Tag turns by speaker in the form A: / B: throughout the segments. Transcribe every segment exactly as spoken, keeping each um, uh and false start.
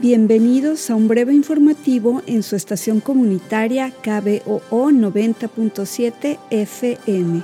A: Bienvenidos a un breve informativo en su estación comunitaria K B O O noventa punto siete F M.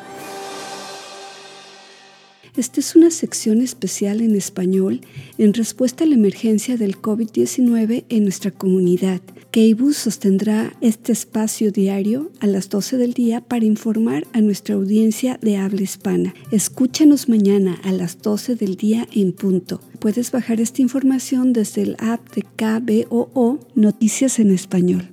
A: Esta es una sección especial en español en respuesta a la emergencia del COVID diecinueve en nuestra comunidad. K B U sostendrá este espacio diario a las doce del día para informar a nuestra audiencia de habla hispana. Escúchanos mañana a las doce del día en punto. Puedes bajar esta información desde el app de K B O O Noticias en Español.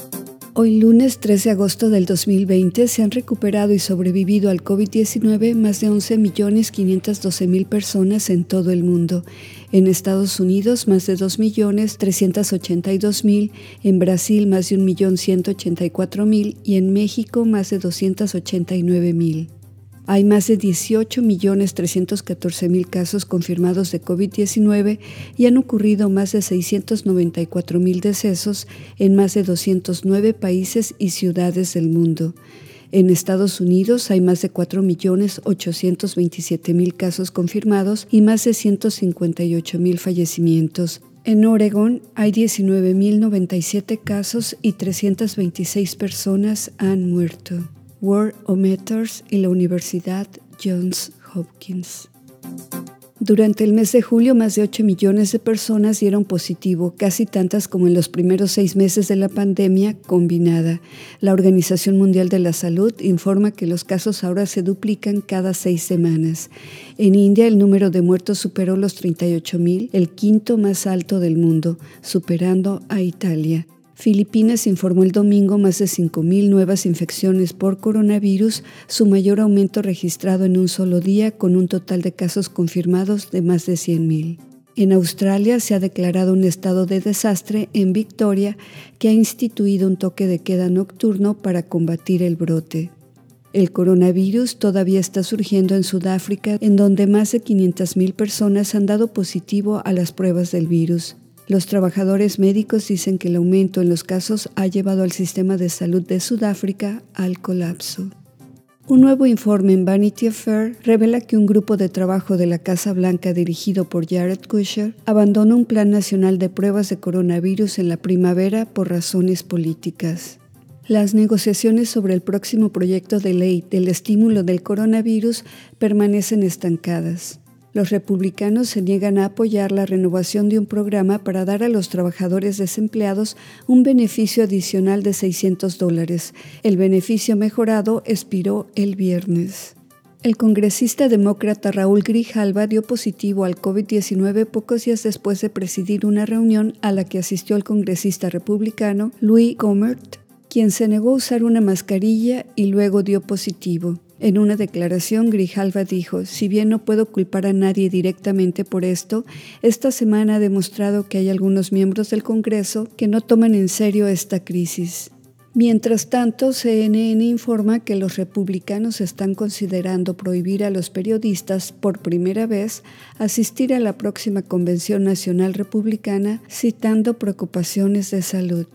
A: Hoy lunes tres de agosto del dos mil veinte se han recuperado y sobrevivido al COVID diecinueve más de once millones quinientas doce mil personas en todo el mundo. En Estados Unidos más de dos millones trescientos ochenta y dos mil, en Brasil más de un millón ciento ochenta y cuatro mil y en México más de doscientos ochenta y nueve mil. Hay más de dieciocho millones trescientos catorce mil casos confirmados de COVID diecinueve y han ocurrido más de seiscientos noventa y cuatro mil decesos en más de doscientos nueve países y ciudades del mundo. En Estados Unidos hay más de cuatro millones ochocientos veintisiete mil casos confirmados y más de ciento cincuenta y ocho mil fallecimientos. En Oregón hay diecinueve mil noventa y siete casos y trescientas veintiséis personas han muerto. Worldometers y la Universidad Johns Hopkins. Durante el mes de julio, más de ocho millones de personas dieron positivo, casi tantas como en los primeros seis meses de la pandemia combinada. La Organización Mundial de la Salud informa que los casos ahora se duplican cada seis semanas. En India, el número de muertos superó los treinta y ocho mil, el quinto más alto del mundo, superando a Italia. Filipinas informó el domingo más de cinco mil nuevas infecciones por coronavirus, su mayor aumento registrado en un solo día, con un total de casos confirmados de más de cien mil. En Australia se ha declarado un estado de desastre en Victoria, que ha instituido un toque de queda nocturno para combatir el brote. El coronavirus todavía está surgiendo en Sudáfrica, en donde más de quinientas mil personas han dado positivo a las pruebas del virus. Los trabajadores médicos dicen que el aumento en los casos ha llevado al sistema de salud de Sudáfrica al colapso. Un nuevo informe en Vanity Fair revela que un grupo de trabajo de la Casa Blanca dirigido por Jared Kushner abandonó un plan nacional de pruebas de coronavirus en la primavera por razones políticas. Las negociaciones sobre el próximo proyecto de ley del estímulo del coronavirus permanecen estancadas. Los republicanos se niegan a apoyar la renovación de un programa para dar a los trabajadores desempleados un beneficio adicional de seiscientos dólares. El beneficio mejorado expiró el viernes. El congresista demócrata Raúl Grijalva dio positivo al COVID diecinueve pocos días después de presidir una reunión a la que asistió el congresista republicano Louis Gohmert, quien se negó a usar una mascarilla y luego dio positivo. En una declaración, Grijalva dijo: si bien no puedo culpar a nadie directamente por esto, esta semana ha demostrado que hay algunos miembros del Congreso que no toman en serio esta crisis. Mientras tanto, C N N informa que los republicanos están considerando prohibir a los periodistas por primera vez asistir a la próxima Convención Nacional Republicana, citando preocupaciones de salud.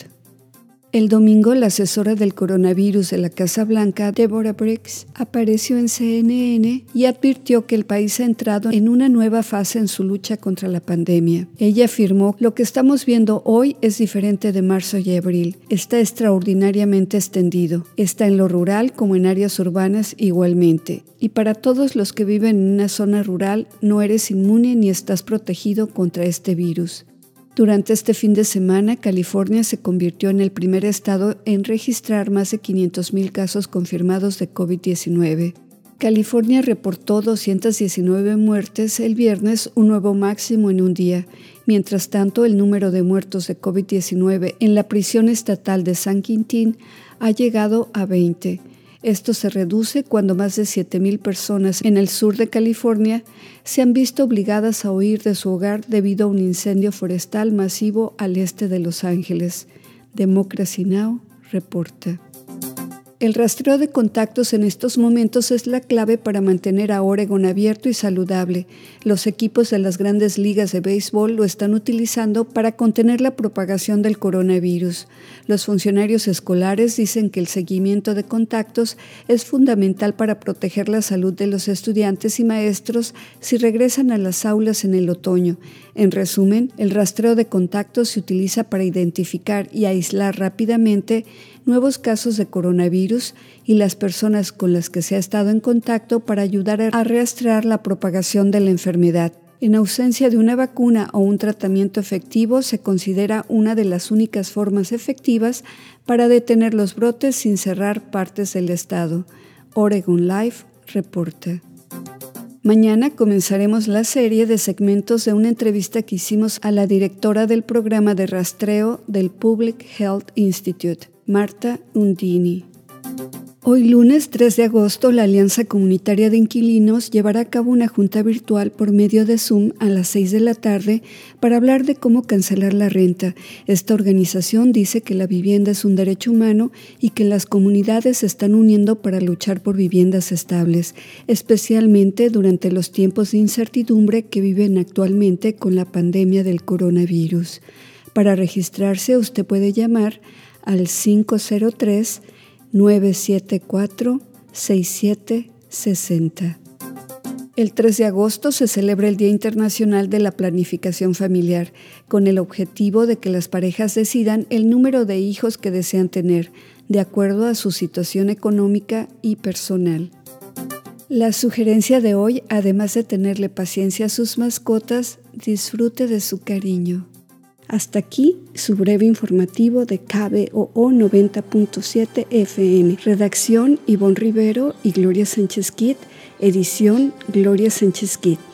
A: El domingo, la asesora del coronavirus de la Casa Blanca, Deborah Birx, apareció en C N N y advirtió que el país ha entrado en una nueva fase en su lucha contra la pandemia. Ella afirmó: lo que estamos viendo hoy es diferente de marzo y abril. Está extraordinariamente extendido. Está en lo rural como en áreas urbanas igualmente. Y para todos los que viven en una zona rural, no eres inmune ni estás protegido contra este virus. Durante este fin de semana, California se convirtió en el primer estado en registrar más de quinientos mil casos confirmados de COVID diecinueve. California reportó doscientas diecinueve muertes el viernes, un nuevo máximo en un día. Mientras tanto, el número de muertos de COVID diecinueve en la prisión estatal de San Quintín ha llegado a veinte. Esto se reduce cuando más de siete mil personas en el sur de California se han visto obligadas a huir de su hogar debido a un incendio forestal masivo al este de Los Ángeles. Democracy Now! Reporta. El rastreo de contactos en estos momentos es la clave para mantener a Oregon abierto y saludable. Los equipos de las grandes ligas de béisbol lo están utilizando para contener la propagación del coronavirus. Los funcionarios escolares dicen que el seguimiento de contactos es fundamental para proteger la salud de los estudiantes y maestros si regresan a las aulas en el otoño. En resumen, el rastreo de contactos se utiliza para identificar y aislar rápidamente nuevos casos de coronavirus y las personas con las que se ha estado en contacto para ayudar a rastrear la propagación de la enfermedad. En ausencia de una vacuna o un tratamiento efectivo, se considera una de las únicas formas efectivas para detener los brotes sin cerrar partes del estado. Oregon Live reporta. Mañana comenzaremos la serie de segmentos de una entrevista que hicimos a la directora del programa de rastreo del Public Health Institute, Marta Undini. Hoy lunes tres de agosto, la Alianza Comunitaria de Inquilinos llevará a cabo una junta virtual por medio de Zoom a las seis de la tarde para hablar de cómo cancelar la renta. Esta organización dice que la vivienda es un derecho humano y que las comunidades se están uniendo para luchar por viviendas estables, especialmente durante los tiempos de incertidumbre que viven actualmente con la pandemia del coronavirus. Para registrarse, usted puede llamar al cinco cero tres, nueve siete cuatro, seis siete seis cero. El tres de agosto se celebra el Día Internacional de la Planificación Familiar, con el objetivo de que las parejas decidan el número de hijos que desean tener, de acuerdo a su situación económica y personal. La sugerencia de hoy, además de tenerle paciencia a sus mascotas, disfrute de su cariño. Hasta aquí su breve informativo de K B O O noventa punto siete F M. Redacción Ivonne Rivero y Gloria Sánchez Kidd. Edición Gloria Sánchez Kidd.